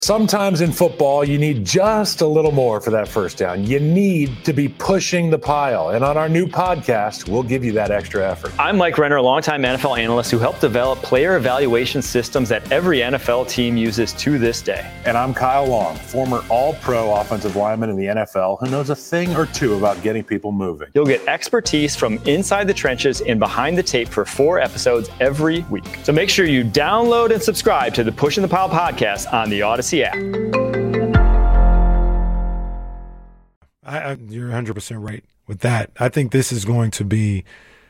Sometimes in football, you need just a little more for that first down. You need to be pushing the pile. And on our new podcast, we'll give you that extra effort. I'm Mike Renner, a longtime NFL analyst who helped develop player evaluation systems that every NFL team uses to this day. And I'm Kyle Long, former all-pro offensive lineman in the NFL who knows a thing or two about getting people moving. You'll get expertise from inside the trenches and behind the tape for 4 episodes every week. So make sure you download and subscribe to the Pushing the Pile podcast on the Odyssey app. You're 100% right with that. I think this is going to be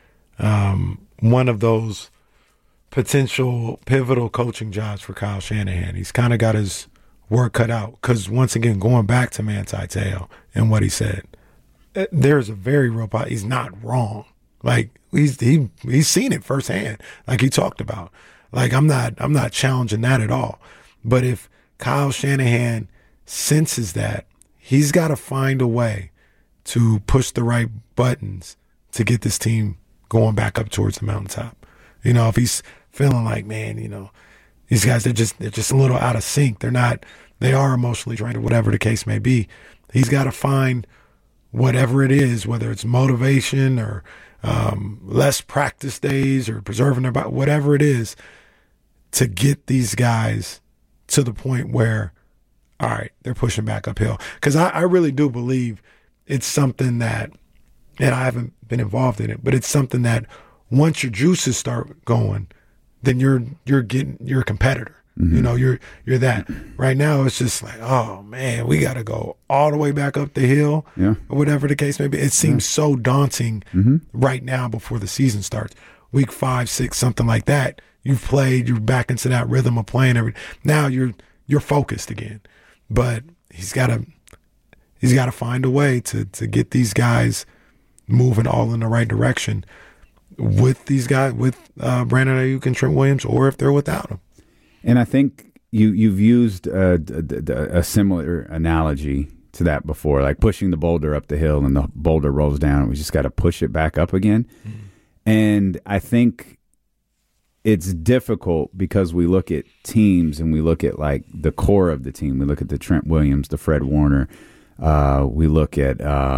one of those potential pivotal coaching jobs for Kyle Shanahan. He's kind of got his work cut out because, once again, going back to Manti Te'o and what he said, there's a very real – he's not wrong. Like, he's seen it firsthand, like he talked about. Like, I'm not challenging that at all. But if Kyle Shanahan senses that, he's got to find a way to push the right buttons to get this team going back up towards the mountaintop. You know, if he's feeling like, man, you know, these guys, they're just a little out of sync. They are emotionally drained or whatever the case may be. He's got to find whatever it is, whether it's motivation or less practice days or preserving their body, whatever it is, to get these guys to the point where, all right, they're pushing back uphill. Because I really do believe it's something that, and I haven't been involved in it, but it's something that once your juices start going, then you're a competitor. Mm-hmm. You know, you're that. Right now, it's just like, oh man, we got to go all the way back up the hill, or whatever the case may be. It seems so daunting right now before the season starts. Week 5, 6, something like that. You've played, you're back into that rhythm of playing now you're focused again. But he's got to find a way to get these guys moving all in the right direction with these guys, with Brandon Ayuk and Trent Williams, or if they're without them. And I think you've used a similar analogy to that before, like pushing the boulder up the hill and the boulder rolls down. We just got to push it back up again. Mm-hmm. And I think it's difficult because we look at teams and we look at like the core of the team. We look at the Trent Williams, the Fred Warner. We look at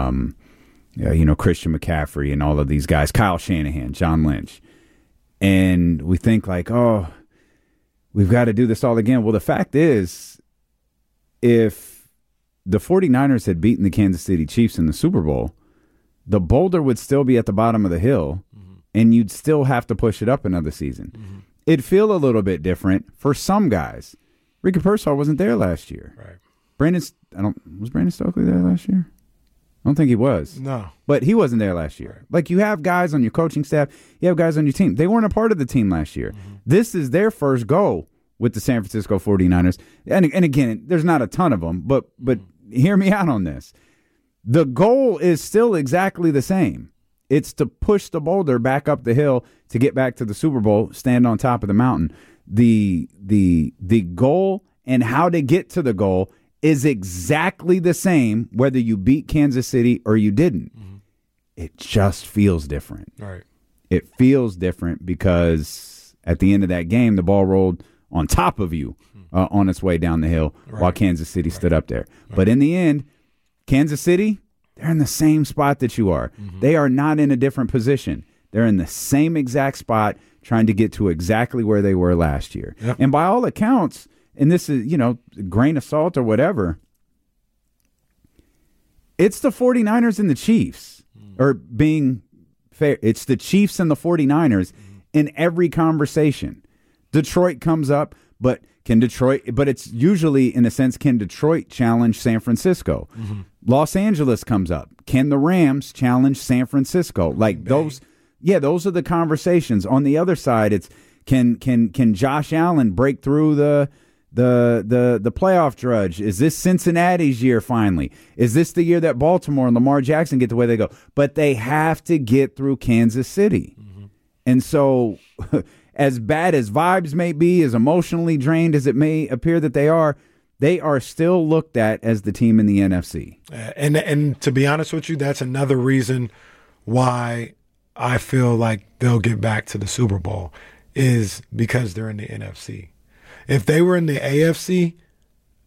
Christian McCaffrey and all of these guys, Kyle Shanahan, John Lynch. And we think like, oh, we've got to do this all again. Well, the fact is, if the 49ers had beaten the Kansas City Chiefs in the Super Bowl, the boulder would still be at the bottom of the hill, and you'd still have to push it up another season. Mm-hmm. It'd feel a little bit different for some guys. Ricky Pearsall wasn't there last year. Right. Was Brandon Stokely there last year? I don't think he was. No. But he wasn't there last year. Right. Like, you have guys on your coaching staff, you have guys on your team. They weren't a part of the team last year. Mm-hmm. This is their first go with the San Francisco 49ers. And again, there's not a ton of them, but hear me out on this. The goal is still exactly the same. It's to push the boulder back up the hill to get back to the Super Bowl, stand on top of the mountain. The goal and how to get to the goal is exactly the same whether you beat Kansas City or you didn't. Mm-hmm. It just feels different. Right. It feels different because at the end of that game, the ball rolled on top of you on its way down the hill while Kansas City stood up there. Right. But in the end, Kansas City, they're in the same spot that you are. Mm-hmm. They are not in a different position. They're in the same exact spot trying to get to exactly where they were last year. Yep. And by all accounts, and this is, grain of salt or whatever, it's the 49ers and the Chiefs, or being fair, it's the Chiefs and the 49ers in every conversation. Detroit comes up, but it's usually, in a sense, can Detroit challenge San Francisco? Mm-hmm. Los Angeles comes up. Can the Rams challenge San Francisco? Like those are the conversations. On the other side, it's can Josh Allen break through the playoff drudge? Is this Cincinnati's year finally? Is this the year that Baltimore and Lamar Jackson get the way they go? But they have to get through Kansas City. Mm-hmm. And so as bad as vibes may be, as emotionally drained as it may appear that they are still looked at as the team in the NFC. And to be honest with you, that's another reason why I feel like they'll get back to the Super Bowl, is because they're in the NFC. If they were in the AFC,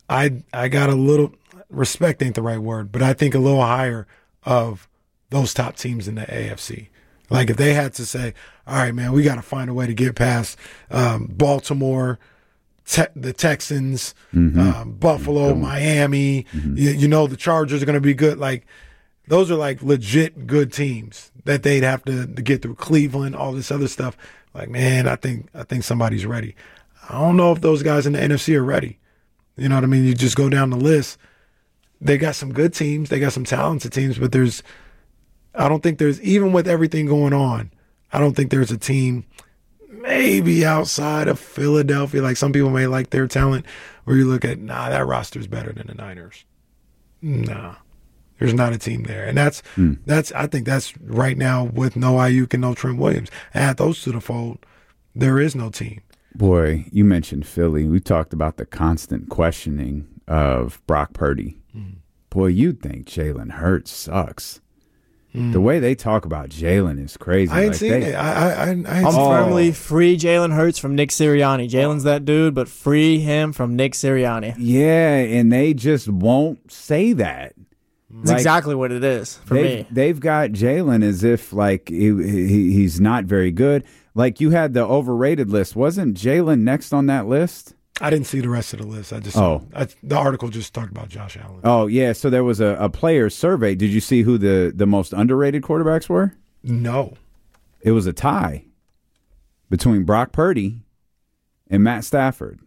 I got a little respect ain't the right word, but I think a little higher of those top teams in the AFC. Like if they had to say, all right, man, we got to find a way to get past Baltimore, the Texans, Buffalo, Miami. You know the Chargers are going to be good. Like those are like legit good teams that they'd have to get through. Cleveland, all this other stuff. Like, man, I think somebody's ready. I don't know if those guys in the NFC are ready. You know what I mean? You just go down the list. They got some good teams. They got some talented teams, but I don't think there's, even with everything going on, I don't think there's a team maybe outside of Philadelphia, like some people may like their talent, where you look at, that roster's better than the Niners. Nah, there's not a team there. And that's I think that's right now with no Ayuk and no Trent Williams. Add those to the fold, there is no team. Boy, you mentioned Philly. We talked about the constant questioning of Brock Purdy. Boy, you'd think Jalen Hurts sucks. The way they talk about Jalen is crazy. I ain't seen it. I'm firmly free Jalen Hurts from Nick Sirianni. Jalen's that dude, but free him from Nick Sirianni. Yeah, and they just won't say that. That's exactly what it is for me. They've got Jalen as if like he's not very good. Like you had the overrated list. Wasn't Jalen next on that list? I didn't see the rest of the list. The article just talked about Josh Allen. Oh, yeah. So there was a player's survey. Did you see who the most underrated quarterbacks were? No. It was a tie between Brock Purdy and Matt Stafford.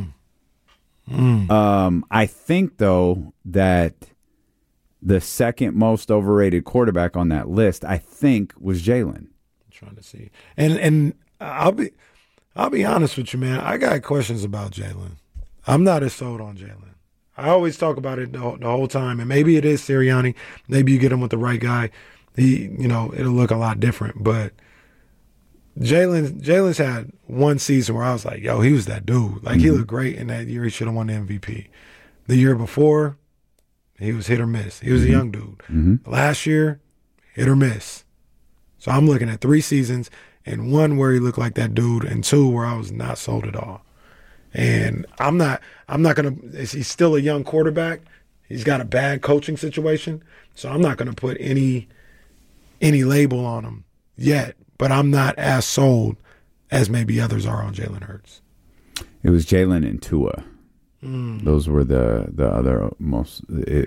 I think, though, that the second most overrated quarterback on that list, I think, was Jalen. I'm trying to see. And I'll be honest with you, man. I got questions about Jalen. I'm not as sold on Jalen. I always talk about it the whole time, and maybe it is Sirianni. Maybe you get him with the right guy. It'll look a lot different. But Jalen's had one season where I was like, yo, he was that dude. Like he looked great in that year. He should have won the MVP. The year before, he was hit or miss. He was a young dude. Last year, hit or miss. So I'm looking at 3 seasons. And 1 where he looked like that dude, and 2 where I was not sold at all. And I'm not gonna. He's still a young quarterback. He's got a bad coaching situation, so I'm not gonna put any label on him yet. But I'm not as sold as maybe others are on Jalen Hurts. It was Jalen and Tua. Those were the other most.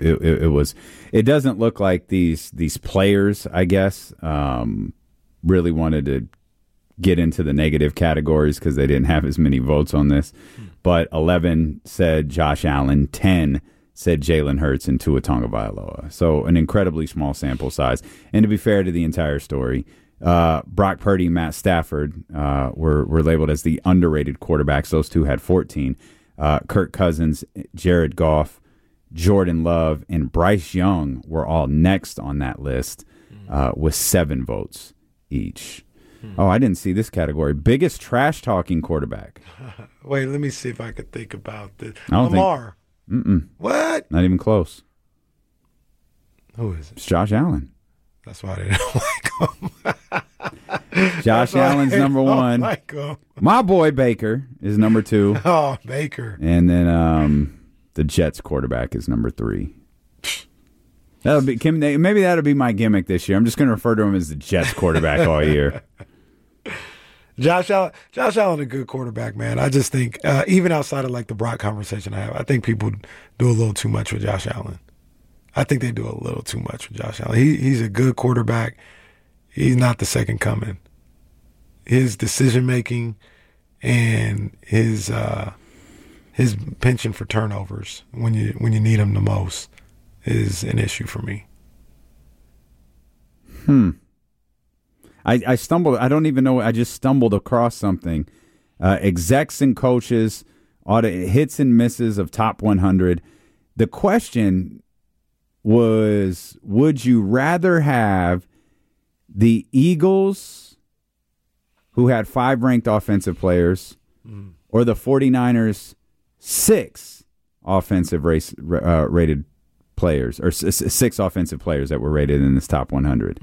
It doesn't look like these players, I guess, really wanted to get into the negative categories because they didn't have as many votes on this. But 11 said Josh Allen, 10 said Jalen Hurts, and Tua Tagovailoa. So an incredibly small sample size. And to be fair to the entire story, Brock Purdy and Matt Stafford were labeled as the underrated quarterbacks. Those two had 14. Kirk Cousins, Jared Goff, Jordan Love, and Bryce Young were all next on that list with 7 votes each. Oh, I didn't see this category. Biggest trash-talking quarterback. Wait, let me see if I could think about this. Lamar. What? Not even close. Who is it? It's Josh Allen. That's why I didn't like him. Josh Allen's number 1. Like him. My boy Baker is number 2. Oh, Baker. And then the Jets quarterback is number 3. Maybe that'll be my gimmick this year. I'm just going to refer to him as the Jets quarterback all year. Josh Allen, a good quarterback, man. I just think even outside of like the Brock conversation I think people do a little too much with Josh Allen. I think they do a little too much with Josh Allen. He's a good quarterback. He's not the second coming. His decision making and his penchant for turnovers when you need him the most is an issue for me. I stumbled. I don't even know. I just stumbled across something. Execs and coaches, hits and misses of top 100. The question was, would you rather have the Eagles, who had 5 ranked offensive players, or the 49ers, 6 offensive rated players, or 6 offensive players that were rated in this top 100?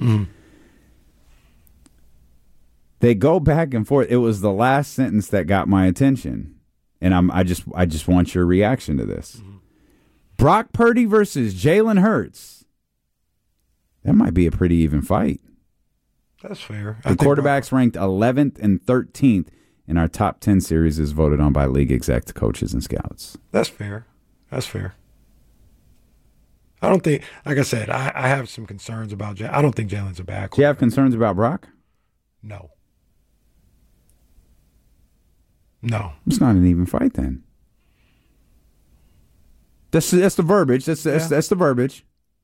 They go back and forth. It was the last sentence that got my attention, and I just want your reaction to this. Brock Purdy versus Jalen Hurts. That might be a pretty even fight. That's fair. The quarterbacks ranked 11th and 13th in our top 10 series is voted on by league exec coaches and scouts. That's fair. That's fair. I don't think, like I said, I have some concerns about Jalen. I don't think Jalen's a bad quarterback. Do you have concerns about Brock? No. No. It's not an even fight then. That's the verbiage. That's the verbiage.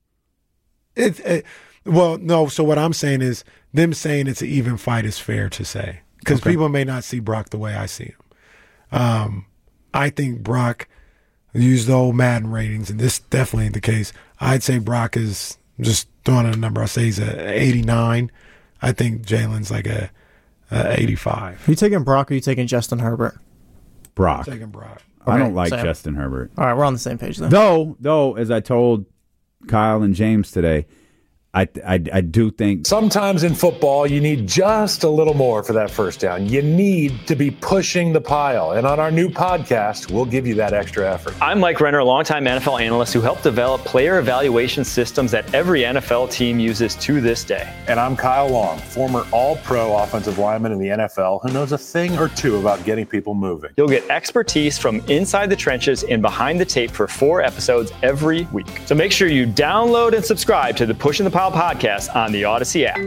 Well, no. So what I'm saying is, them saying it's an even fight is fair to say, because people may not see Brock the way I see him. I think Brock, use the old Madden ratings, and this definitely ain't the case. I'd say Brock is, just throwing a number, I say he's a 89. I think Jalen's like a 85. Are you taking Brock or are you taking Justin Herbert? Brock. I'm taking Brock. I don't like same. Justin Herbert. All right, we're on the same page then. Though, as I told Kyle and James today, I do think Sometimes in football, you need just a little more for that first down. You need to be pushing the pile. And on our new podcast, we'll give you that extra effort. I'm Mike Renner, a longtime NFL analyst who helped develop player evaluation systems that every NFL team uses to this day. And I'm Kyle Long, former all-pro offensive lineman in the NFL who knows a thing or two about getting people moving. You'll get expertise from inside the trenches and behind the tape for 4 episodes every week. So make sure you download and subscribe to the Pushing the Pile podcast on the Odyssey app.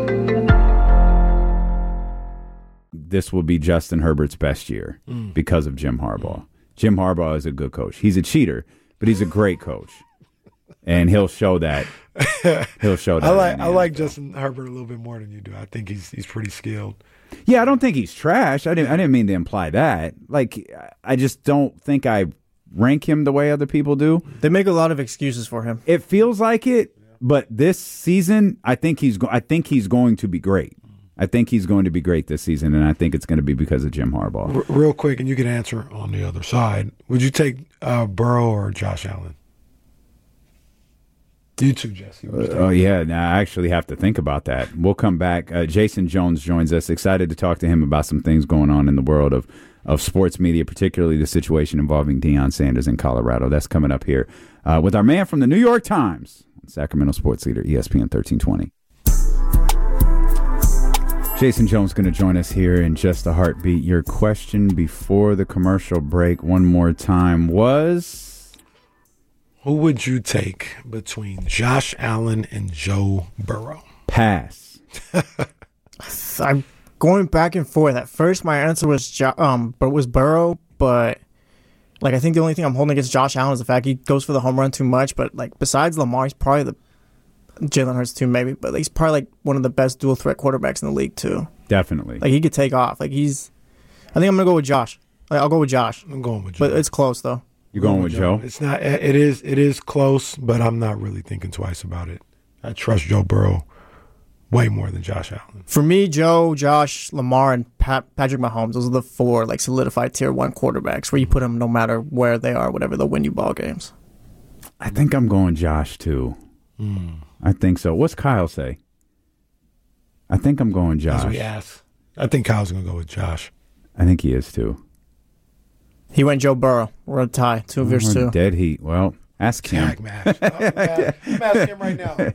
this will be Justin Herbert's best year because of Jim Harbaugh. Jim Harbaugh is a good coach. He's a cheater, but he's a great coach. And he'll show that. He'll show that. I like Justin Herbert a little bit more than you do. I think he's pretty skilled. Yeah, I don't think he's trash. I didn't mean to imply that. Like, I just don't think I rank him the way other people do. They make a lot of excuses for him. It feels like it, but this season, I think he's going to be great. I think he's going to be great this season, and I think it's going to be because of Jim Harbaugh. Real quick, and you can answer on the other side. Would you take Burrow or Josh Allen? You too, Jesse. Oh, yeah. Now, I actually have to think about that. We'll come back. Jason Jones joins us. Excited to talk to him about some things going on in the world of sports media, particularly the situation involving Deion Sanders in Colorado. That's coming up here with our man from the New York Times, Sacramento sports leader, ESPN 1320. Jason Jones going to join us here in just a heartbeat. Your question before the commercial break one more time was... Who would you take between Josh Allen and Joe Burrow? Pass. I'm going back and forth. At first, my answer was Burrow, but like I think the only thing I'm holding against Josh Allen is the fact he goes for the home run too much. But like besides Lamar, he's probably the Jalen Hurts too, maybe, but he's probably like one of the best dual threat quarterbacks in the league too. Definitely. Like he could take off. Like I think I'm gonna go with Josh. I'll go with Josh. I'm going with Joe. But it's close though. You're going with Joe? It's not. It is close, but I'm not really thinking twice about it. I trust Joe Burrow way more than Josh Allen. For me, Joe, Josh, Lamar, and Patrick Mahomes, those are the 4 like solidified tier 1 quarterbacks where you put them no matter where they are, whatever, they'll win you ball games. I think I'm going Josh too. I think so. What's Kyle say? I think I'm going Josh. As we ask, I think Kyle's going to go with Josh. I think he is too. He went Joe Burrow. We're a tie, 2 versus 2. Dead heat. Well, ask him. Tag match. I'm asking him right now.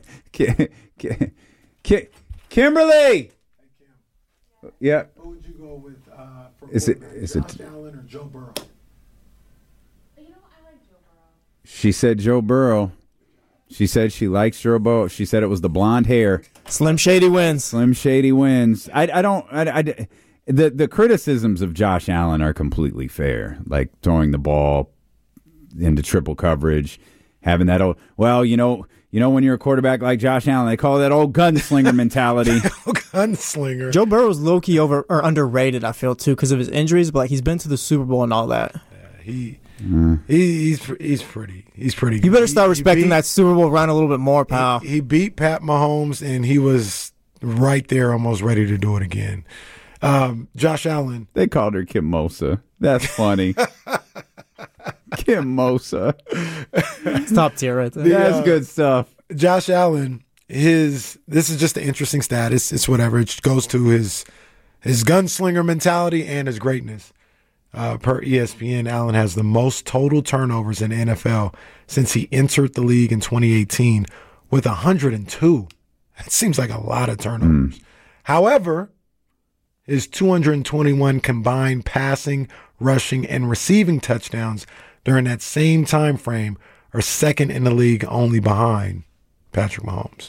Kimberly. Yeah. Who would you go with? Is it Josh Allen or Joe Burrow? I like Joe Burrow. She said Joe Burrow. She said she likes Joe Burrow. She said it was the blonde hair. Slim Shady wins. Slim Shady wins. The criticisms of Josh Allen are completely fair, like throwing the ball into triple coverage, having that old, well, you know when you're a quarterback like Josh Allen, they call that old gunslinger mentality. Gunslinger. Joe Burrow's low-key underrated, I feel, too, because of his injuries, but like he's been to the Super Bowl and all that. He's pretty good. You better start respecting that Super Bowl run a little bit more, pal. He beat Pat Mahomes, and he was right there almost ready to do it again. Josh Allen. They called her Kim Mosa. That's funny. Kim Mosa. It's top tier right there. That's good stuff. Josh Allen, this is just an interesting stat. It's whatever. It goes to his gunslinger mentality and his greatness. Per ESPN, Allen has the most total turnovers in the NFL since he entered the league in 2018 with 102. That seems like a lot of turnovers. However, his 221 combined passing, rushing, and receiving touchdowns during that same time frame are second in the league, only behind Patrick Mahomes.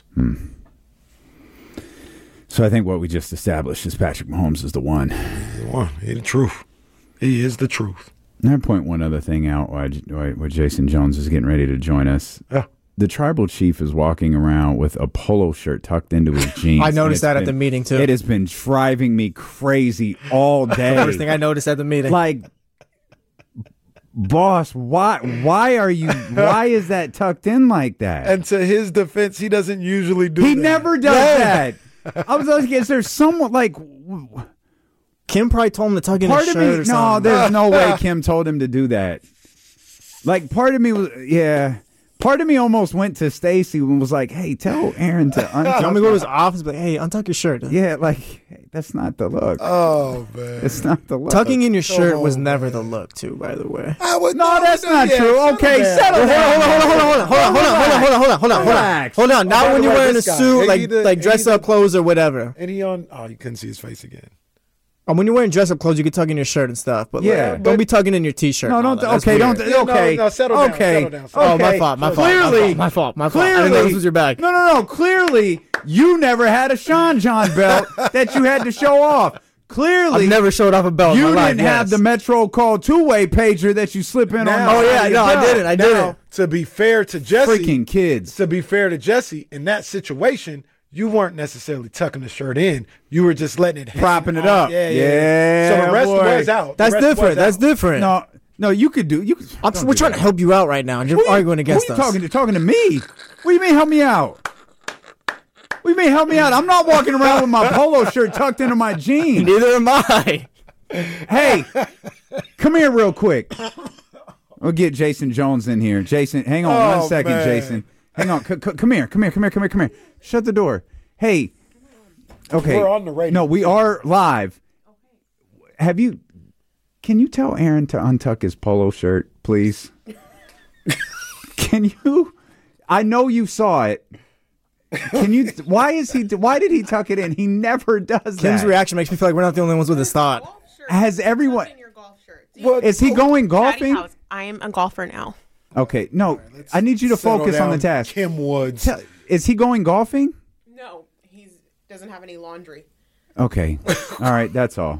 So I think what we just established is Patrick Mahomes is the one. The one. He's the truth. He is the truth. And I'll point one other thing out while Jason Jones is getting ready to join us. Yeah. The tribal chief is walking around with a polo shirt tucked into his jeans. I noticed that at the meeting, too. It has been driving me crazy all day. First thing I noticed at the meeting. Like, boss, why is that tucked in like that? And to his defense, he doesn't usually do that. He never does that. I was like, is there someone like... Kim probably told him to tuck in his shirt or No, something. there's no way Kim told him to do that. Like, part of me was, part of me almost went to Stacy and was like, hey, tell Aaron to untuck. I'm going to go to his office and be like, hey, untuck your shirt. Yeah, like, hey, that's not the look. Oh, man. It's not the look. Tucking in your shirt was never the look, too, by the way. No, that's not true. Okay, settle down. Hold on. Relax. Hold on. Not by when the you're way, wearing a this guy, suit, ain't he the- like ain't dress he up the- clothes or whatever. And he on... Oh, you couldn't see his face again. When you're wearing dress up clothes, you can tuck in your shirt and stuff. But Yeah, like, don't be tugging in your t-shirt. No, and all don't. that. That's Okay, weird. don't. Okay, No, settle down, okay. settle down, settle Oh, Okay. my fault. Clearly, My fault. I Clearly, didn't know this was your bag. No. Clearly, you never had a Sean John belt that you had to show off. Clearly, I've never showed off a belt. you in my didn't life, have yes. the Metro Call two-way pager that you slip in Now- on. Oh yeah, no, I didn't. I Now, didn't. to be fair to Jesse, Freaking kids. to be fair to Jesse, in that situation, you weren't necessarily tucking the shirt in. You were just letting it hang Propping it out. up. Yeah. So the rest boy. was out. That's The rest different. was That's out. different. No, you could do. You. We're trying to help you out right now, and you're arguing against who us. you talking to? Talking to me? What do you mean help me out? What do you mean help me out? I'm not walking around with my polo shirt tucked into my jeans. Neither am I. Hey, come here real quick. We'll get Jason Jones in here. Jason, hang on 1 second, man. Jason. Hang on. Come here. Shut the door. Hey. Okay. We're on the radio. No, we are live. Can you tell Aaron to untuck his polo shirt, please? Can you? I know you saw it. Can you? Why did he tuck it in? He never does Kim's that. reaction makes me feel like we're not the only ones with this thought. Golf shirt. Has everyone? Tuck in your golf shirt. Is he going Daddy golfing? house. I am a golfer now. Okay, no. I need you to Settle focus on the down, task. Kim Woods. Is he going golfing? No, he doesn't have any laundry. Okay. All right, that's all.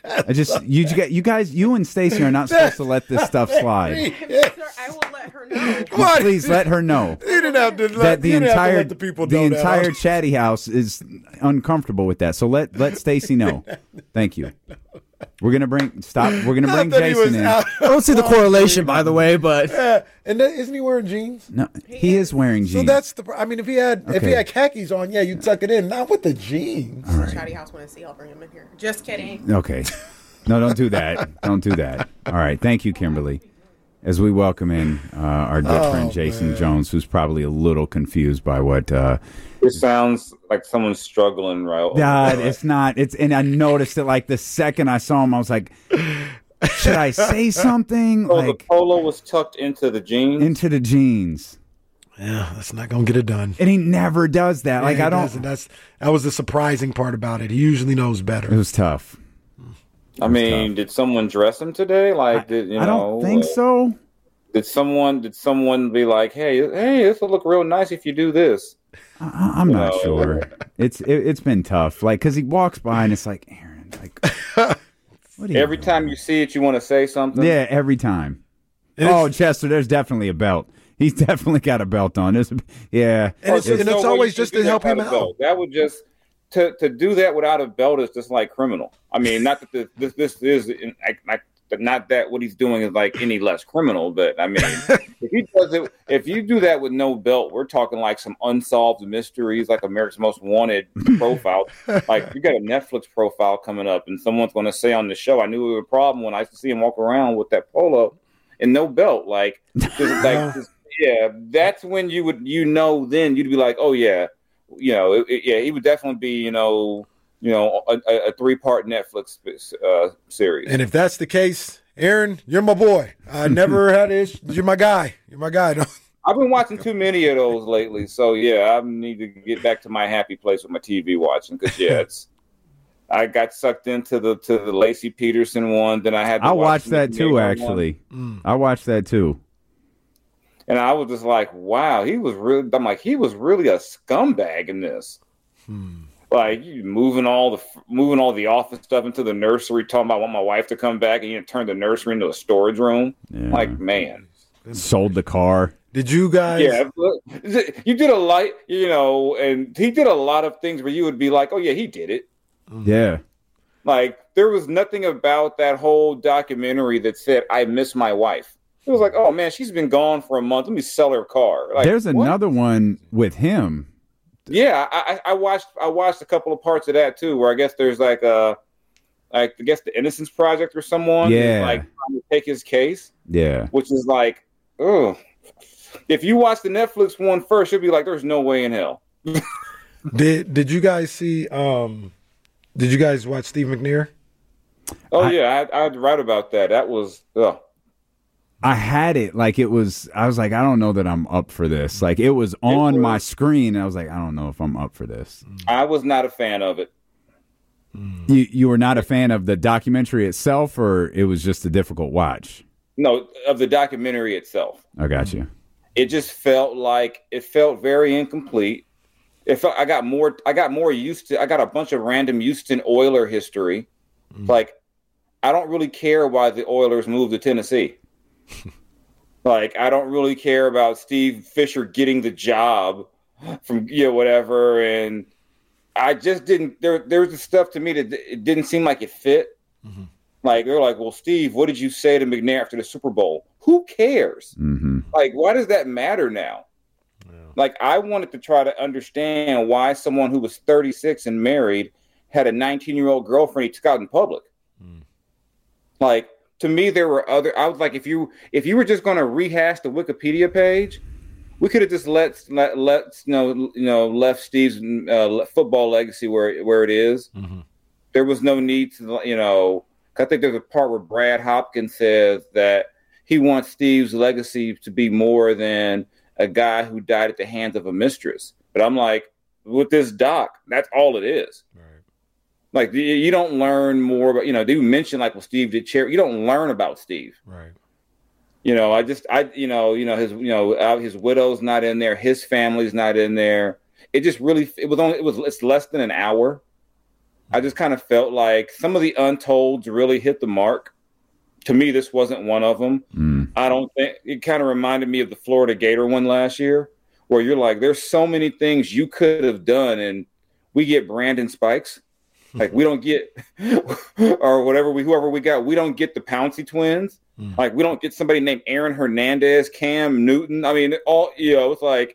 You guys, you and Stacy are not supposed to let this stuff slide. Sir, I will let her know. What? Please let her know You didn't have to that the entire let the people know that. entire chatty house is uncomfortable with that. So let Stacy know. Thank you. We're gonna bring Not that he was Jason in. out. I don't see the correlation, by the way, but Yeah, and isn't he wearing jeans? No, he is wearing jeans. So that's the. I mean, if he had Okay. khakis on, yeah, you tuck it in. Not with the jeans. Chatty house want to see. I'll bring him in here. Just kidding. Okay. No, don't do that. Don't do that. All right. Thank you, Kimberly. As we welcome in our good friend Jason Jones, who's probably a little confused by what. It sounds like someone's struggling, right? God, it's not. And I noticed it like the second I saw him, I was like, should I say something? So Like the polo was tucked into the jeans. into the jeans. Yeah, that's not gonna get it done. And he never does that. Like Yeah, I he don't. doesn't. That was the surprising part about it. He usually knows It better. was tough. I mean, did someone dress him today? Like, did you I know? don't think so. Did someone be like, hey, this will look real nice if you do this? I'm not No. sure. It's been tough. Like because he walks by and it's like Aaron. Like what are you Every doing? time you see it, you want to say something. Yeah, every time. And Oh, it's- Chester, there's definitely a belt. He's definitely got a belt on. Yeah. And it's, There's and no it's way always you can just do to that help him without a out. belt. That would just to do that without a belt is just like criminal. I mean, not that this is like not that what he's doing is like any less criminal, but I mean, if you do that with no belt, we're talking like some unsolved mysteries, like America's Most Wanted profile. Like you got a Netflix profile coming up, and someone's going to say on the show, "I knew it was a problem when I used to see him walk around with that polo and no belt." Like, yeah, that's when then you'd be like, "Oh yeah, he would definitely be a 3-part Netflix series." And if that's the case, Aaron, you're my boy. I never had issues. You're my guy. You're my guy. I've been watching too many of those lately, so yeah, I need to get back to my happy place with my TV watching because I got sucked into the Lacey Peterson one. Then I had. I watched that too. Actually, I watched that too. And I was just like, wow, he was really. I'm like, he was really a scumbag in this. Like you moving all the office stuff into the nursery, talking about I want my wife to come back, and you turn the nursery into a storage room. Yeah. Like, man, sold the car. Did you guys? Yeah, you did a lot, and he did a lot of things where you would be like, oh yeah, he did it. Yeah. Like there was nothing about that whole documentary that said I miss my wife. It was like, oh man, she's been gone for a month. Let me sell her car. Like, there's another one with him. Yeah, I watched a couple of parts of that too, where I guess there's like the Innocence Project or someone yeah, like trying to take his case. Yeah, which is like, oh, if you watch the Netflix one first, you'll be like, there's no way in hell. Did you guys see? Did you guys watch Steve McNair? Oh yeah, I'd write about that. That was. I had it like it was. I was like, I don't know that I'm up for this. Like it was on my screen. And I was like, I don't know if I'm up for this. I was not a fan of it. You were not a fan of the documentary itself, or it was just a difficult watch? No, of the documentary itself. I got you. It just felt very incomplete. I got more used to. I got a bunch of random Houston Oiler history. Like, I don't really care why the Oilers moved to Tennessee. Like, I don't really care about Steve Fisher getting the job from whatever. And I just didn't. There was the stuff to me that it didn't seem like it fit. Like they're like, well, Steve, what did you say to McNair after the Super Bowl? Who cares? Like, why does that matter now? Like, I wanted to try to understand why someone who was 36 and married had a 19-year-old girlfriend he took out in public. Like, to me, there were other. I was like, if you were just going to rehash the Wikipedia page, we could have just left Steve's football legacy where it is. There was no need to, I think there's a part where Brad Hopkins says that he wants Steve's legacy to be more than a guy who died at the hands of a mistress. But I'm like, with this doc, that's all it is. Right. Like, you don't learn more about, they mention like, well, Steve did charity. You don't learn about Steve. Right. His widow's not in there. His family's not in there. It just really, it's less than an hour. I just kind of felt like some of the untolds really hit the mark. To me, this wasn't one of them. I don't think it kind of reminded me of the Florida Gator one last year, where you're like, there's so many things you could have done, and we get Brandon Spikes, like we don't get, or whoever we got, we don't get the Pouncey twins, like we don't get somebody named Aaron Hernandez, Cam Newton. I mean, it's like,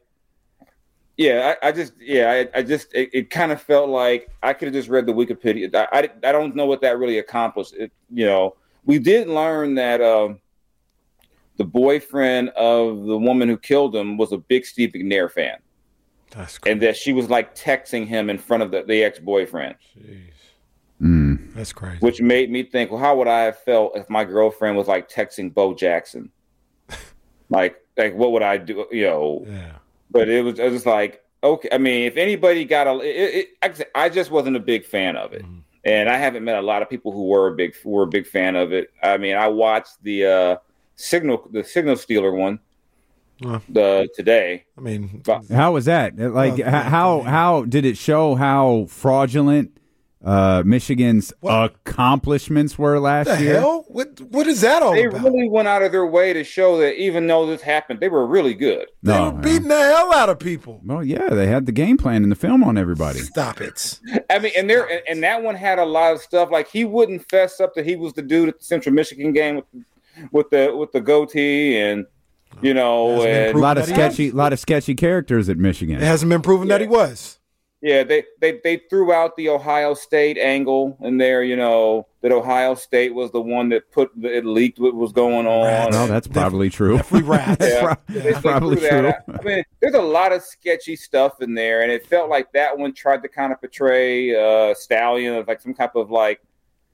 it kind of felt like I could have just read the Wikipedia. I don't know what that really accomplished. We did learn that the boyfriend of the woman who killed him was a big Steve McNair fan. That's cool. And that she was like texting him in front of the ex-boyfriend. Jeez. That's crazy. Which made me think, well, how would I have felt if my girlfriend was like texting Bo Jackson? like what would I do? Yeah. But I was just like, okay. I mean, if anybody got I just wasn't a big fan of it. And I haven't met a lot of people who were a big fan of it. I mean, I watched the Signal Stealer one today. I mean, how was that? Like, how did it show how fraudulent Michigan's accomplishments were last year? Hell? What is that all about? They really went out of their way to show that even though this happened, they were really good. They were beating the hell out of people. Well, yeah, they had the game plan and the film on everybody. Stop it. I mean, and that one had a lot of stuff. Like, he wouldn't fess up that he was the dude at the Central Michigan game with the goatee and and a lot of sketchy characters at Michigan. It hasn't been proven that he was. Yeah, they threw out the Ohio State angle in there, that Ohio State was the one that it leaked what was going on. No, that's probably true. Definitely rats. That's probably true. I mean, there's a lot of sketchy stuff in there, and it felt like that one tried to kind of portray Stallion as like some type of like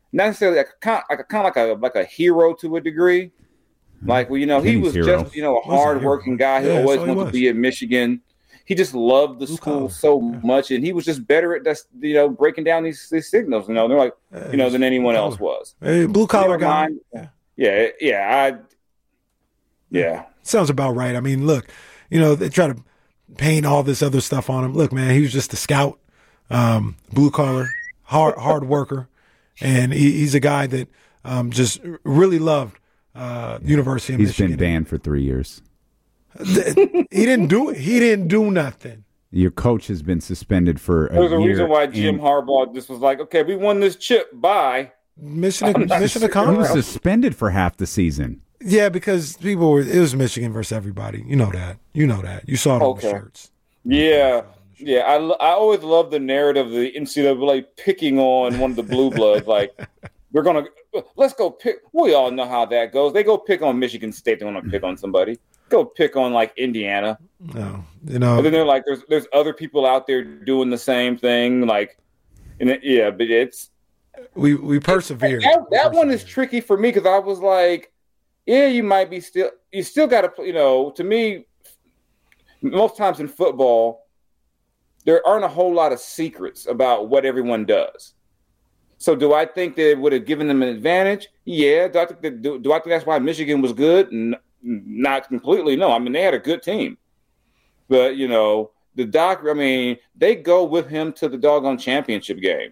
not necessarily like a hero to a degree. Like, well, you know, he Kenny's was hero. just, you know, a hard-working guy who Yeah, always so he wanted to was. be at Michigan. He just loved the school so much, and he was just better at just, you know, breaking down these signals. You know, they're like, you know, than anyone else was. Hey, blue collar You don't guy. mind? Yeah. Yeah. Sounds about right. I mean, look, you know, they try to paint all this other stuff on him. Look, man, he was just a scout, blue collar, hard worker, and he's a guy that just really loved University of Michigan. He's been banned for 3 years. He didn't do it. He didn't do nothing. Your coach has been suspended for a There's a year. reason why Jim Harbaugh just was like, okay, we won this chip. Bye. Mission He was accomplished. suspended for half the season. Yeah, because it was Michigan versus everybody. You know that. You saw it on the shirts. Yeah. Yeah. I always love the narrative of the NCAA picking on one of the blue bloods. Like, let's go pick. We all know how that goes. They go pick on Michigan State. They want to pick on somebody. Go pick on like Indiana. No, you know. And then they're like, there's other people out there doing the same thing. Like, but it's we persevered. That one is tricky for me because I was like, yeah, you still got to, you know, to me, most times in football, there aren't a whole lot of secrets about what everyone does. So do I think that it would have given them an advantage? Yeah. Do I think that's why Michigan was good? Not completely. No. I mean, they had a good team. But, you know, they go with him to the doggone championship game.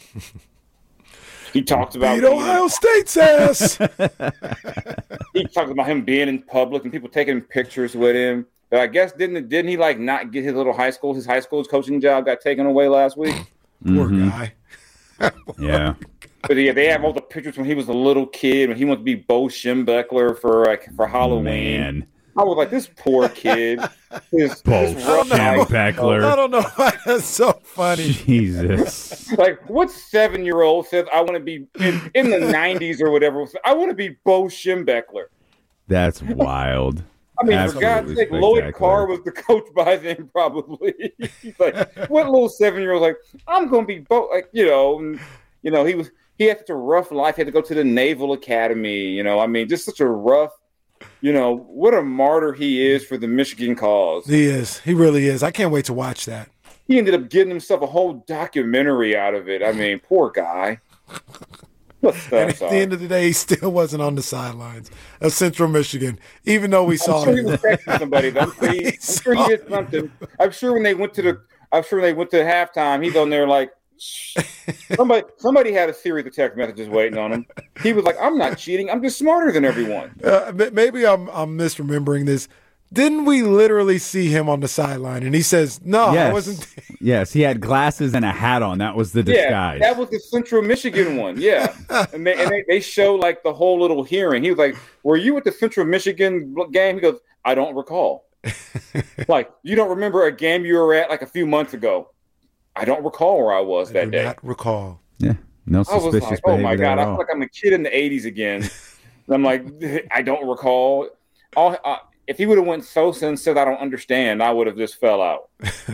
He talked about beat Ohio State's ass. He talked about him being in public and people taking pictures with him. But I guess didn't he like not get his high school's coaching job got taken away last week? Poor guy. Yeah. But yeah, they have all the pictures when he was a little kid when he wanted to be Bo Schembechler for Halloween. Man. I was like, this poor kid. This rough guy. I don't know why that's so funny. Jesus. Like, what 7-year-old says I want to be in the 90s or whatever? I want to be Bo Schembechler. That's wild. I mean, Absolutely for God's sake, Lloyd spectacular. Carr was the coach by then, probably. He's like, what little 7-year-old like, I'm going to be Bo, like, you know, and, you know, he had such a rough life. He had to go to the Naval Academy, you know. I mean, just such a rough, you know, what a martyr he is for the Michigan cause. He is. He really is. I can't wait to watch that. He ended up getting himself a whole documentary out of it. I mean, poor guy. And at the end of the day, he still wasn't on the sidelines of Central Michigan, even though we saw I'm sure he him. was texting somebody. I'm sure he did something. I'm sure when they went to halftime, he's on there like, somebody had a series of text messages waiting on him. He was like, I'm not cheating. I'm just smarter than everyone. Maybe I'm misremembering this. Didn't we literally see him on the sideline? And he says, no, Yes. I wasn't. Yes, he had glasses and a hat on. That was the disguise. Yeah, that was the Central Michigan one. Yeah. and they show like the whole little hearing. He was like, were you at the Central Michigan game? He goes, I don't recall. Like, you don't remember a game you were at like a few months ago? I don't recall where I was that day. Not recall. Yeah, no I was suspicious like, oh my behavior God, at I feel all. like I'm a kid in the 80s again. And I'm like, I don't recall. If he would have went Sosa and said, I don't understand, I would have just fell out.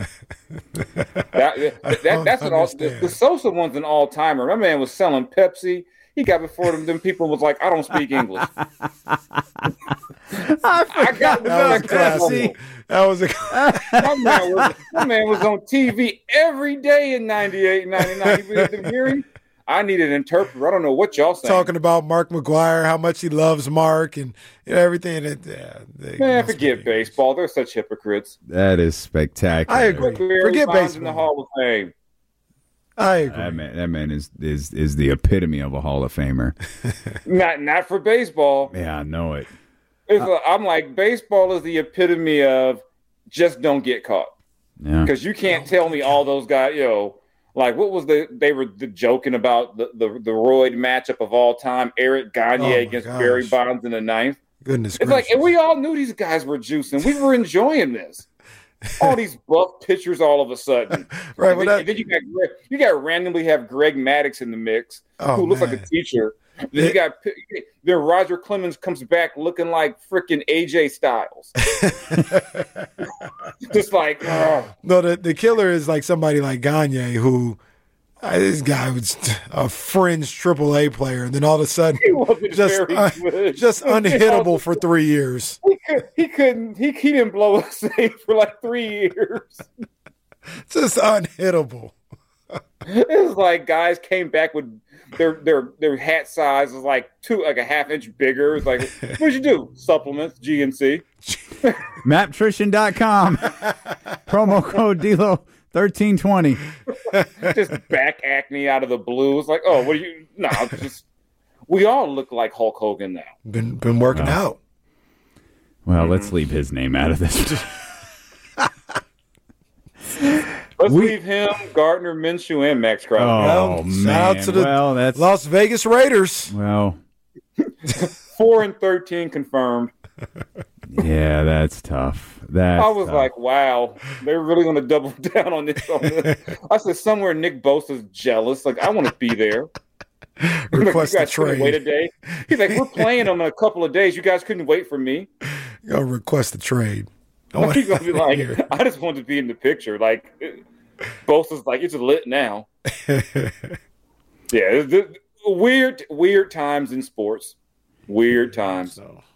That's an all. The Sosa one's an all-timer. My man was selling Pepsi. He got before them people was like, I don't speak English. I got That was classic. That was my man was on TV every day in 98, 99. He was at the hearing. I need an interpreter. I don't know what y'all saying. talking about Mark McGuire, how much he loves Mark, and everything. Man, forget baseball. They're such hypocrites. That is spectacular. I agree. Forget Bonds in the baseball. Hall of Fame. I agree. That man is the epitome of a Hall of Famer. Not for baseball. Yeah, I know it. I'm like, baseball is the epitome of just don't get caught. Yeah. Because you can't tell me all those guys, you know, like what was they were joking about the Royd matchup of all time, Eric Gagne against Barry Bonds in the ninth. Goodness It's gracious. like, and we all knew these guys were juicing. We were enjoying this. All these buff pitchers all of a sudden. Right, And then you got randomly have Greg Maddux in the mix, who looks like a teacher. Then then Roger Clemens comes back looking like freaking AJ Styles. Just like, No, the killer is like somebody like Gagne, who This guy was a fringe AAA player, and then all of a sudden, He wasn't just very good. just unhittable for 3 years. He didn't blow a save for like 3 years. Just unhittable. It was like guys came back with their hat size was like a half inch bigger. It's like, what'd you do? Supplements, GNC. Maptrition.com. Promo code DELO1320. Just back acne out of the blue. It's like, oh, what do you? No, just we all look like Hulk Hogan now. Been working out. Well, let's leave his name out of this. Let's leave him, Gardner Minshew, and Max Crosby. Oh, man. Shout out to the that's Las Vegas Raiders. well. 4-13 confirmed. Yeah, that's tough. I was like, wow, they're really going to double down on this. I said, somewhere Nick Bosa's jealous. Like, I want to be there. Request like, a trade. Wait a day. He's like, we're playing them in a couple of days. You guys couldn't wait for me. Go request a trade. He's going to be like, I just wanted to be in the picture. Like, Bosa's like, it's lit now. Yeah, weird times in sports. Weird times.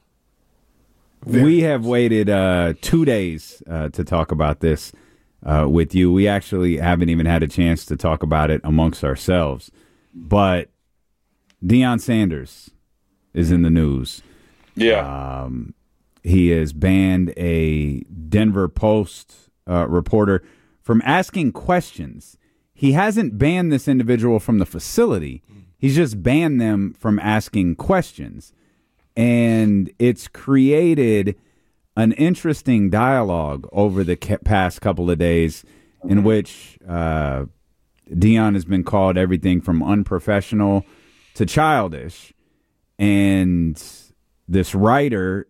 We have waited 2 days to talk about this with you. We actually haven't even had a chance to talk about it amongst ourselves. But Deion Sanders is in the news. Yeah. He has banned a Denver Post reporter from asking questions. He hasn't banned this individual from the facility. He's just banned them from asking questions. And it's created an interesting dialogue over the past couple of days in which Deion has been called everything from unprofessional to childish. And this writer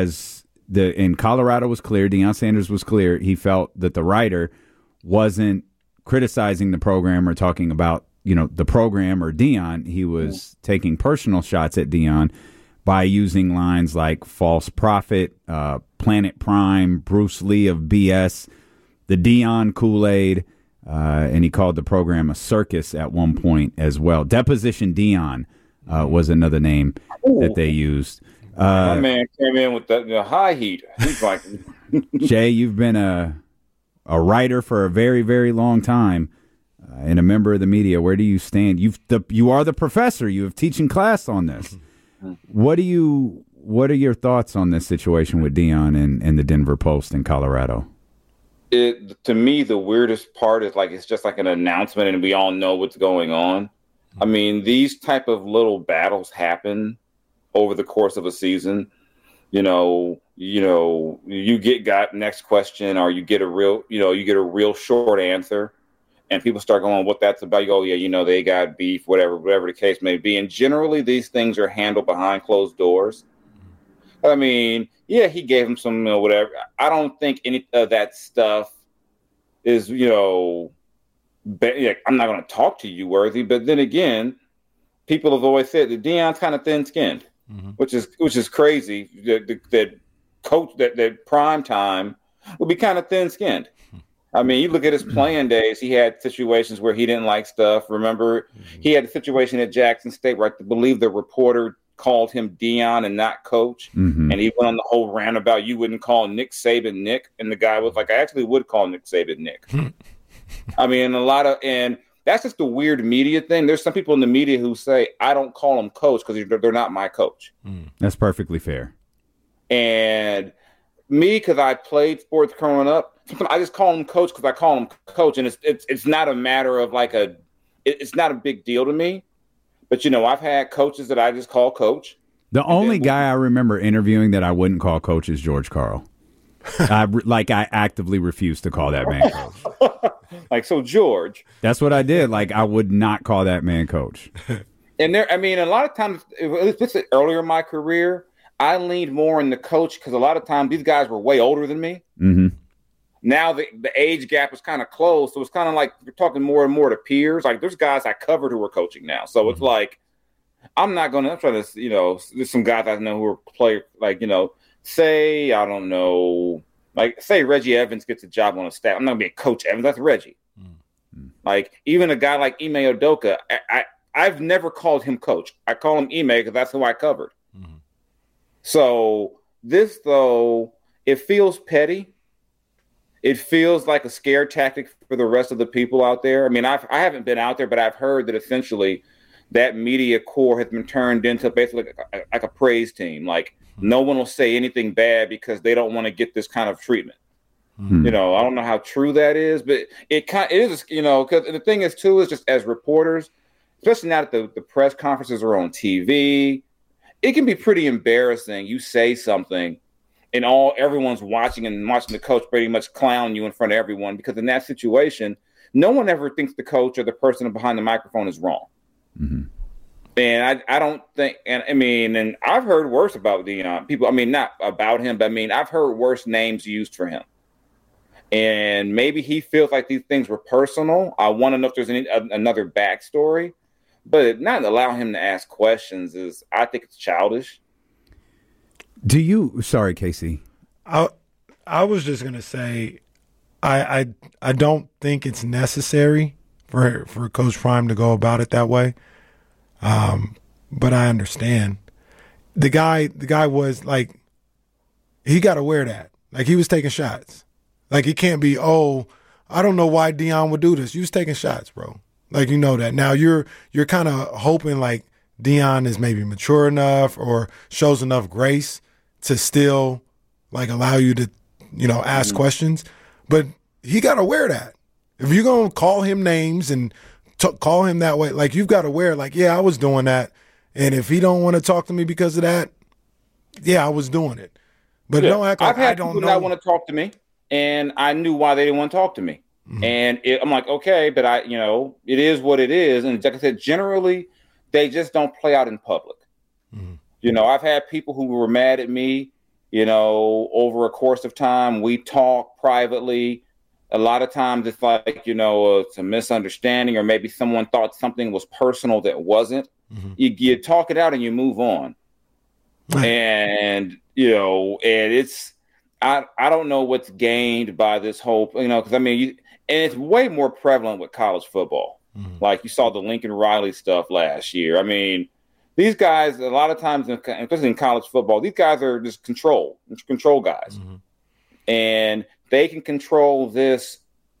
in Colorado was clear, Deion Sanders was clear, he felt that the writer wasn't criticizing the program or talking about, the program or Deion. He was taking personal shots at Deion by using lines like false prophet, Planet Prime, Bruce Lee of BS, the Deion Kool-Aid, and he called the program a circus at one point as well. Deposition Deion was another name that they used. My man came in with the high heat. He's like, Jay, you've been a writer for a very, very long time and a member of the media. Where do you stand? You are the professor. You have teaching class on this. What are your thoughts on this situation with Deion and the Denver Post in Colorado? To me, the weirdest part is like it's just like an announcement, and we all know what's going on. I mean, these type of little battles happen over the course of a season. You get next question, or you get a real short answer, and people start going, what that's about. You go, yeah, they got beef, whatever the case may be. And generally these things are handled behind closed doors. I mean, yeah, he gave him some, whatever. I don't think any of that stuff is, I'm not going to talk to you worthy. But then again, people have always said that Deion's kind of thin-skinned, which is crazy. That coach, that prime time will be kind of thin-skinned. I mean, you look at his playing days, he had situations where he didn't like stuff. Remember, he had a situation at Jackson State where I believe the reporter called him Deion and not coach. And he went on the whole rant about you wouldn't call Nick Saban Nick. And the guy was like, I actually would call Nick Saban Nick. I mean, and that's just the weird media thing. There's some people in the media who say, I don't call them coach because they're not my coach. That's perfectly fair. And me, because I played sports growing up, I just call him coach because I call him coach, and it's not a matter of it's not a big deal to me. But I've had coaches that I just call coach. The only guy I remember interviewing that I wouldn't call coach is George Karl. I actively refuse to call that man coach. So George. That's what I did. I would not call that man coach. And a lot of times, this is earlier in my career, I leaned more in the coach because a lot of times these guys were way older than me. Mm-hmm. Now the age gap is kind of closed, so it's kind of like we're talking more and more to peers. Like there's guys I covered who are coaching now, so it's like I'm trying to, there's some guys I know who are player, say I don't know, say Reggie Evans gets a job on a staff. I'm not gonna be a Coach Evans. That's Reggie. Like even a guy like Ime Udoka, I've never called him coach. I call him Ime because that's who I covered. Mm-hmm. So this, though, it feels petty. It feels like a scare tactic for the rest of the people out there. I mean, I haven't been out there, but I've heard that essentially that media core has been turned into basically like a praise team. Like no one will say anything bad because they don't want to get this kind of treatment. Mm-hmm. You know, I don't know how true that is, but it is, you know, because the thing is, too, is just as reporters, especially now that the press conferences are on TV, it can be pretty embarrassing. You say something and everyone's watching the coach pretty much clown you in front of everyone, because in that situation, no one ever thinks the coach or the person behind the microphone is wrong. Mm-hmm. And I don't think, and I mean, and I've heard worse about Deion. People, I mean, not about him, but I mean, I've heard worse names used for him. And maybe he feels like these things were personal. I want to know if there's another backstory, but not allow him to ask questions I think it's childish. Sorry, Casey. I was just going to say, I don't think it's necessary for Coach Prime to go about it that way. But I understand. The guy was like, he got to wear that. Like he was taking shots. Like it can't be, I don't know why Deion would do this. You was taking shots, bro. Like you know that. Now you're kind of hoping like Deion is maybe mature enough or shows enough grace to still like allow you to, you know, ask questions. But he got to wear that. If you're going to call him names and call him that way, like you've got to wear like, yeah, I was doing that. And if he don't want to talk to me because of that, yeah, I was doing it. But don't act like I don't know. That want to talk to me. And I knew why they didn't want to talk to me. Mm-hmm. And I'm like, okay, but it is what it is. And like I said, generally, they just don't play out in public. Mm-hmm. You know, I've had people who were mad at me, you know, over a course of time. We talk privately. A lot of times it's like, you know, it's a misunderstanding, or maybe someone thought something was personal that wasn't. Mm-hmm. You talk it out and you move on. Right. And, you know, and it's, I don't know what's gained by this whole, you know, because I mean, and it's way more prevalent with college football. Mm-hmm. Like you saw the Lincoln Riley stuff last year. I mean, these guys, a lot of times, especially in college football, these guys are just control guys. Mm-hmm. And they can control this.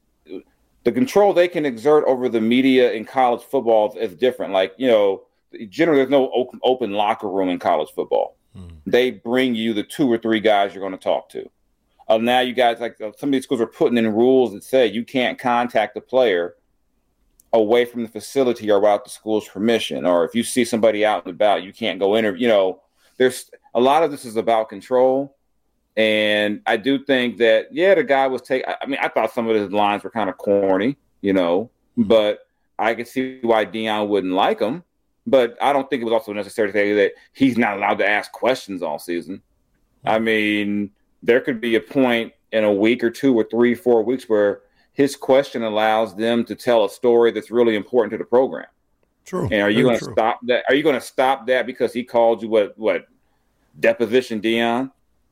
The control they can exert over the media in college football is different. Like, you know, generally there's no open locker room in college football. They bring you the 2 or 3 guys you're going to talk to. Now you guys, like some of these schools are putting in rules that say you can't contact the player away from the facility or without the school's permission. Or if you see somebody out and about, you can't go interview. You know, there's a lot of this is about control. And I do think that, yeah, the guy was I thought some of his lines were kind of corny, you know, but I could see why Deion wouldn't like him. But I don't think it was also necessary to say that he's not allowed to ask questions all season. I mean, there could be a point in a week or 2 or 3, 4 weeks where his question allows them to tell a story that's really important to the program. True. And are you going to stop that? Are you going to stop that because he called you what deposition Deion?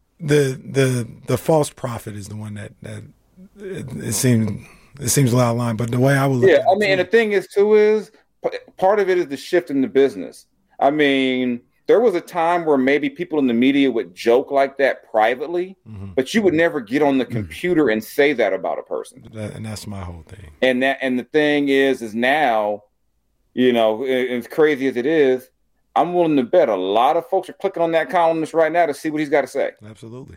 The false prophet is the one that it seems a lot of line. But the way I would look at it, and the thing is too is, part of it is the shift in the business. I mean, there was a time where maybe people in the media would joke like that privately, mm-hmm. but you would never get on the computer and say that about a person. And that's my whole thing. And the thing is now, you know, as crazy as it is, I'm willing to bet a lot of folks are clicking on that columnist right now to see what he's got to say. Absolutely.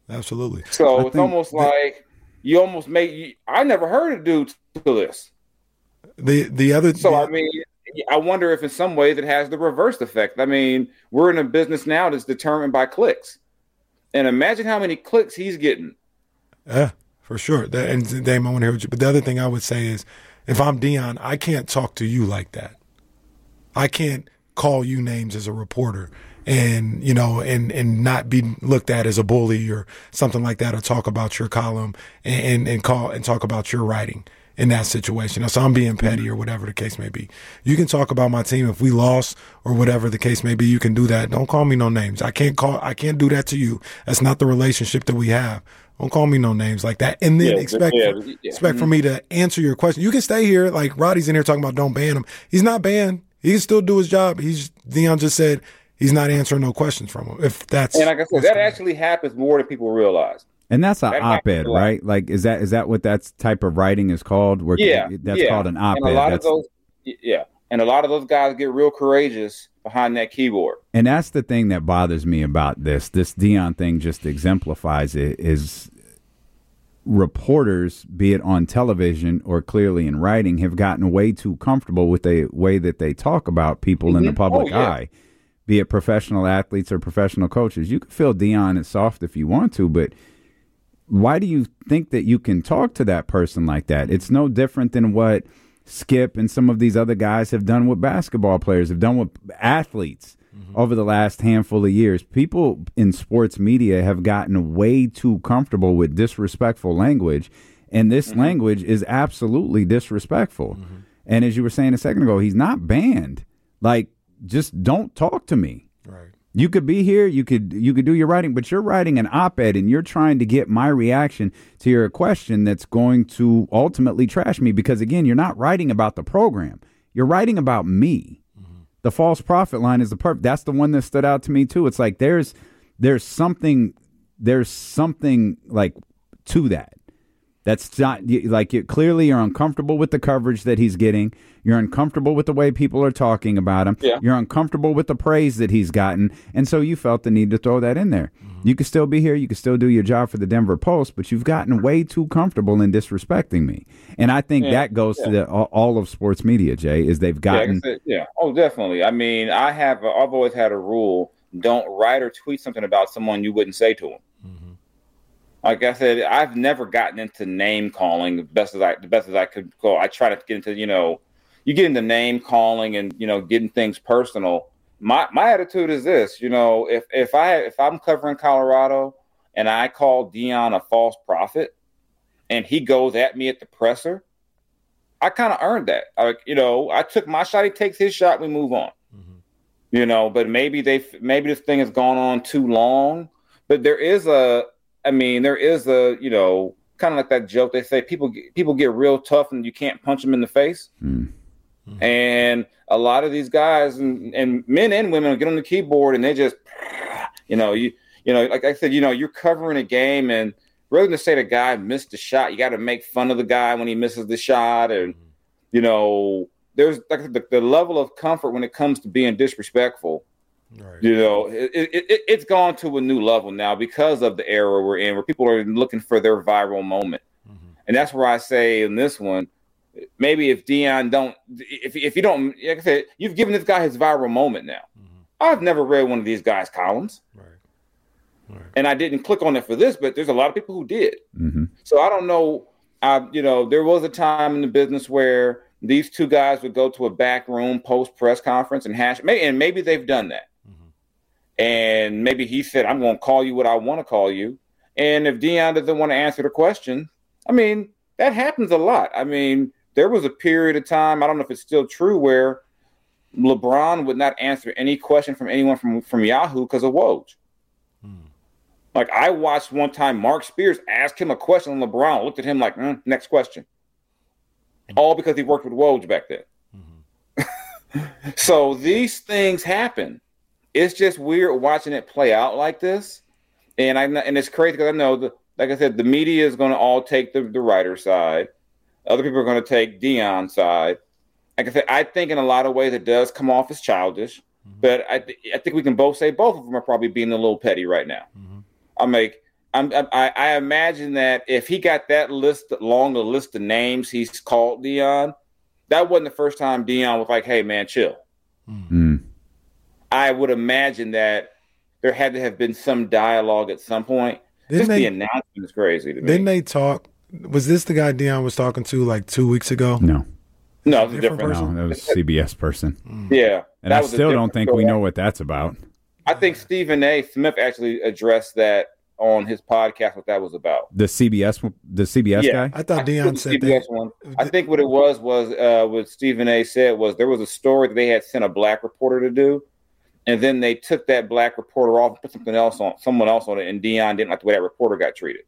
So it's almost like you almost I never heard a dude to this. I mean, I wonder if in some ways it has the reverse effect. I mean, we're in a business now that's determined by clicks, and imagine how many clicks he's getting. Yeah, for sure. And Dame, I want to hear what you. But the other thing I would say is, if I'm Deion, I can't talk to you like that. I can't call you names as a reporter, and you know, and not be looked at as a bully or something like that, or talk about your column and talk about your writing. in that situation. So I'm being petty or whatever the case may be. You can talk about my team if we lost or whatever the case may be. You can do that. Don't call me no names. I can't do that to you. That's not the relationship that we have. Don't call me no names like that. And then expect for me to answer your question. You can stay here like Roddy's in here talking about don't ban him. He's not banned. He can still do his job. Deion just said he's not answering no questions from him. If that's and like I said, that actually happens more than people realize. And that's an op-ed, right? Like, is that what that type of writing is called? That's called an op-ed. And a lot of those, and a lot of those guys get real courageous behind that keyboard. And that's the thing that bothers me about this. This Deion thing just exemplifies it. Is reporters, be it on television or clearly in writing, have gotten way too comfortable with the way that they talk about people in the public eye. Be it professional athletes or professional coaches. You can feel Deion is soft if you want to, but why do you think that you can talk to that person like that? It's no different than what Skip and some of these other guys have done with basketball players, have done with athletes over the last handful of years. People in sports media have gotten way too comfortable with disrespectful language, and this language is absolutely disrespectful. And as you were saying a second ago, he's not banned. Like, just don't talk to me. right. You could be here, you could do your writing, but you're writing an op-ed and you're trying to get my reaction to your question that's going to ultimately trash me because, again, you're not writing about the program. You're writing about me. The false prophet line is that's the one that stood out to me too. It's like there's something like to that. That's not like clearly you're uncomfortable with the coverage that he's getting. You're uncomfortable with the way people are talking about him. Yeah. You're uncomfortable with the praise that he's gotten. And so you felt the need to throw that in there. You could still be here. You could still do your job for the Denver Post, but you've gotten way too comfortable in disrespecting me. And I think that goes to all of sports media, Jay, is they've gotten. Oh, definitely. I mean, I've always had a rule: don't write or tweet something about someone you wouldn't say to them. Like I said, I've never gotten into name calling the best as I could go. I try to get into, you get into name calling and, getting things personal. My attitude is this, if I'm covering Colorado and I call Deion a false prophet and he goes at me at the presser, I kind of earned that. I took my shot, he takes his shot, we move on. But maybe this thing has gone on too long. But there is a kind of like that joke. They say people get real tough and you can't punch them in the face. And a lot of these guys and men and women get on the keyboard and they just, like I said, you're covering a game and rather than say the guy missed the shot, you got to make fun of the guy when he misses the shot. And, there's like the level of comfort when it comes to being disrespectful. Right. It's gone to a new level now because of the era we're in, where people are looking for their viral moment, and that's where I say in this one, maybe if Deion if you don't, like I said, you've given this guy his viral moment now. I've never read one of these guys' columns, right. And I didn't click on it for this, but there's a lot of people who did. So I don't know. There was a time in the business where these two guys would go to a back room post press conference and maybe they've done that. And maybe he said, I'm going to call you what I want to call you. And if Deion doesn't want to answer the question, that happens a lot. There was a period of time, I don't know if it's still true, where LeBron would not answer any question from anyone from Yahoo because of Woj. Like I watched one time Mark Spears ask him a question on LeBron, looked at him like, next question. All because he worked with Woj back then. So these things happen. It's just weird watching it play out like this. And it's crazy because I know, like I said, the media is going to all take the writer's side. Other people are going to take Deion's side. Like I said, I think in a lot of ways it does come off as childish. But I think we can both say both of them are probably being a little petty right now. I imagine that if he got that list of names he's called Deion, that wasn't the first time Deion was like, hey, man, chill. I would imagine that there had to have been some dialogue at some point. The announcement is crazy to me. Didn't they talk? Was this the guy Deion was talking to like 2 weeks ago? No, it was a different person. No, that was a CBS person. Yeah. And I still don't think we know what that's about. I think Stephen A. Smith actually addressed that on his podcast what that was about. The CBS guy. I thought Deion said CBS that. one. I think what it was what Stephen A. said was there was a story that they had sent a black reporter to do, and then they took that black reporter off and put someone else on it, and Deion didn't like the way that reporter got treated.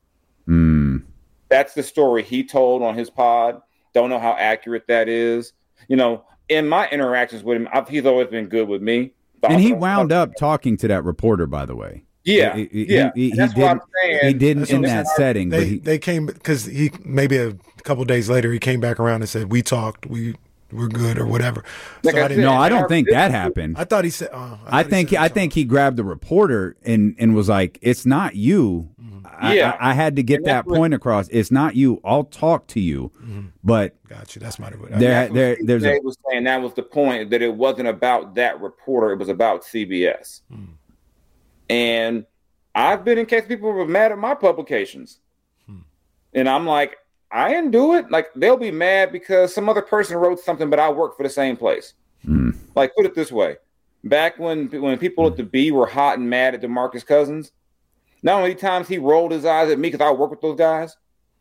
That's the story he told on his pod. Don't know how accurate that is. You know, in my interactions with him, he's always been good with me. And he wound up talking to that reporter, by the way. Yeah, he that's what I'm saying. He didn't in that setting. They came because he maybe a couple days later he came back around and said we talked, we're good or whatever. Like So I don't think that happened. I thought he said. I think he grabbed the reporter and was like, "It's not you." I had to get that point across. It's not you. I'll talk to you, but got you. That's my. There's Dave was saying that was the point, that it wasn't about that reporter. It was about CBS. And I've been in cases people were mad at my publications, and I'm like, I didn't do it. Like, they'll be mad because some other person wrote something, but I work for the same place. Like, put it this way: back when people at the B were hot and mad at DeMarcus Cousins, not only times he rolled his eyes at me because I work with those guys,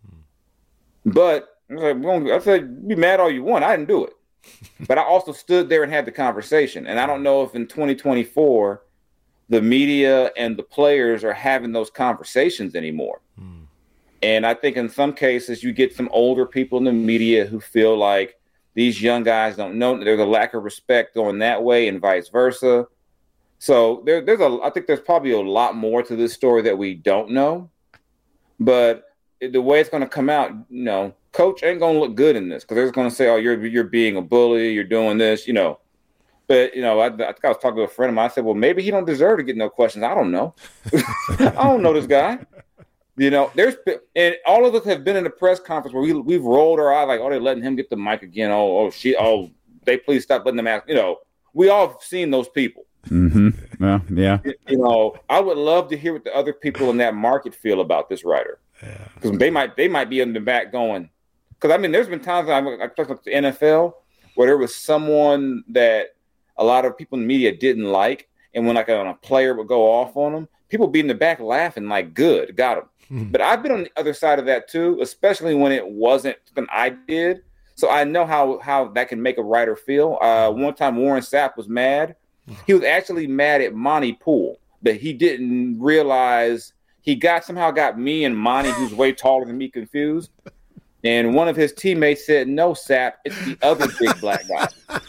but I said, be mad all you want. I didn't do it. But I also stood there and had the conversation. And I don't know if in 2024, the media and the players are having those conversations anymore. And I think in some cases, you get some older people in the media who feel like these young guys don't know. There's a lack of respect going that way and vice versa. So I think there's probably a lot more to this story that we don't know. But the way it's going to come out, you know, coach ain't going to look good in this because they're going to say, oh, you're being a bully, you're doing this, you know. But, you know, I think I was talking to a friend of mine. I said, well, maybe he don't deserve to get no questions. I don't know. I don't know this guy. You know, and all of us have been in a press conference where we've rolled our eyes like, oh, they're letting him get the mic again. They please stop letting them ask. You know, we all have seen those people. Well, yeah. You know, I would love to hear what the other people in that market feel about this writer, because they might be in the back going. Because I mean, there's been times I talked about the NFL where there was someone that a lot of people in the media didn't like, and when like a player would go off on them, people be in the back laughing like, "Good, got him." But I've been on the other side of that too, especially when it wasn't something I did. So I know how that can make a writer feel. One time Warren Sapp was mad. He was actually mad at Monty Poole, but he didn't realize he somehow got me and Monty, who's way taller than me, confused. And one of his teammates said, "No, Sapp, it's the other big black guy."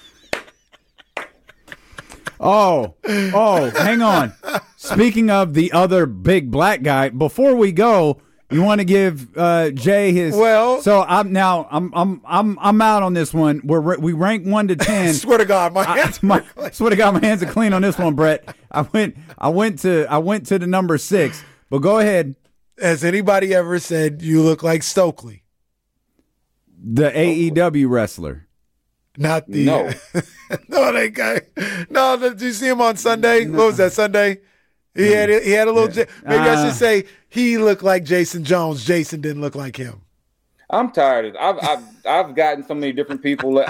Oh, hang on. Speaking of the other big black guy, before we go, you want to give Jay his? Well, so I'm out on this one. We rank 1 to 10. Swear to God, my hands are clean on this one, Brett. I went to the number 6. But go ahead. Has anybody ever said you look like Stokely? The AEW wrestler. Not the no, that guy. No, did you see him on Sunday? No. What was that, Sunday? He had a little. Maybe I should say he looked like Jason Jones. Jason didn't look like him. I'm tired of it. I've gotten so many different people.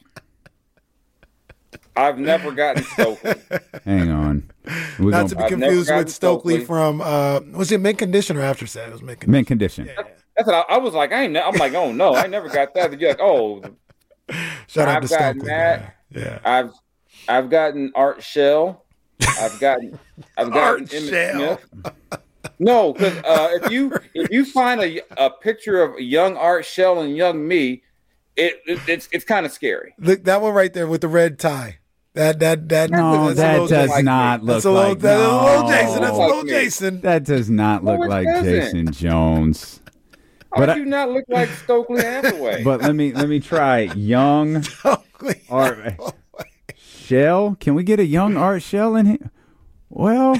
I've never gotten Stokely. Hang on. Not to be confused with Stokely from was it Mint Condition or After Set? It was Mint Condition. Mint Condition. Yeah. That's what I was like. I'm like, oh no, I never got that. You're like, oh. Shout out to gotten Stokely. that. Yeah. I've gotten Art Shell. I've gotten Art Emmett Shell. Smith. No, because if you find a picture of young Art Shell and young me, it's kind of scary. Look, that one right there with the red tie. That no, that does not look like Jason. That's a little Jason. That does not look like Jason Jones. But I do not look like Stokely Hathaway. But let me try young Art Shell. Can we get a young Art Shell in here? Well,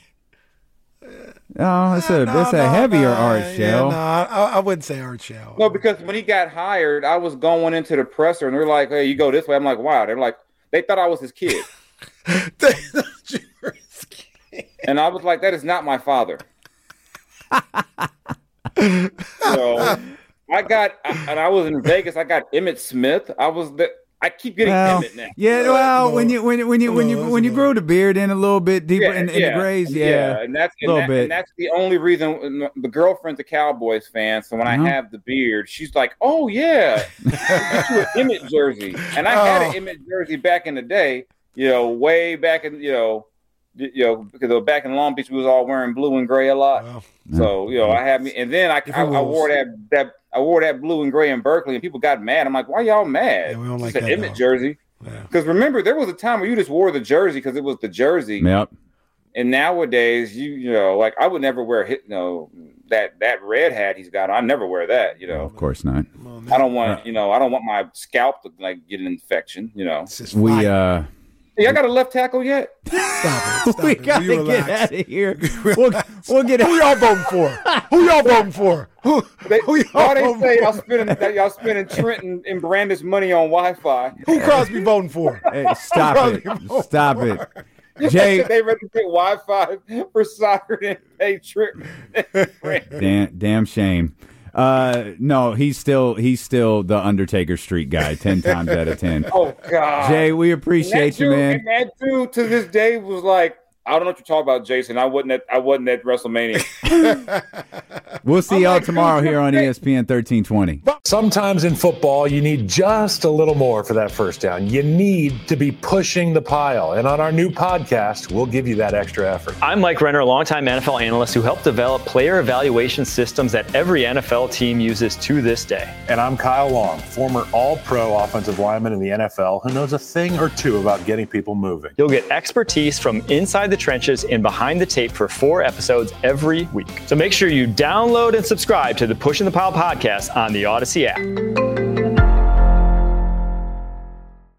it's a heavier Art Shell. I wouldn't say Art Shell. No, because when he got hired, I was going into the presser and they're like, "Hey, you go this way." I'm like, "Wow." They're like, they thought I was his kid. They thought you were his kid. And I was like, "That is not my father." So I was in Vegas. I got Emmett Smith. I keep getting Emmett now. Yeah, well, when you grow the beard in a little bit deeper in the grays, and that's the only reason. The girlfriend's a Cowboys fan, so when I have the beard, she's like, "Oh yeah, get you an Emmett jersey." And I had an Emmett jersey back in the day, way back in because back in Long Beach we was all wearing blue and gray a lot. Wow. So I had me, and then I wore that blue and gray in Berkeley, and people got mad. I'm like, why y'all mad? Yeah, we don't like it's an that Emmett jersey. Because remember, there was a time where you just wore the jersey because it was the jersey. Yep. And nowadays, like I would never wear that red hat he's got. I never wear that. Of course not. I don't want I don't want my scalp to get an infection. I got a left tackle yet? Stop we got to get out of here. We'll get out. Who y'all voting for? Who y'all voting for? They say y'all spending Trent and Brandon's money on Wi-Fi. Who Crosby voting for? Hey, stop it. Jay, they ready to get Wi-Fi for soccer and pay Trent. Damn shame. No, he's still the Undertaker Street guy 10 times out of 10. Oh God, Jay, we appreciate you, man. And that dude to this day was like, I don't know what you're talking about, Jason. I wasn't at WrestleMania. We'll see y'all tomorrow here on ESPN 1320. Sometimes in football, you need just a little more for that first down. You need to be pushing the pile. And on our new podcast, we'll give you that extra effort. I'm Mike Renner, a longtime NFL analyst who helped develop player evaluation systems that every NFL team uses to this day. And I'm Kyle Long, former all-pro offensive lineman in the NFL who knows a thing or two about getting people moving. You'll get expertise from inside the trenches and behind the tape for 4 episodes every week. So make sure you download and subscribe to the Pushing the Pile podcast on the Odyssey app.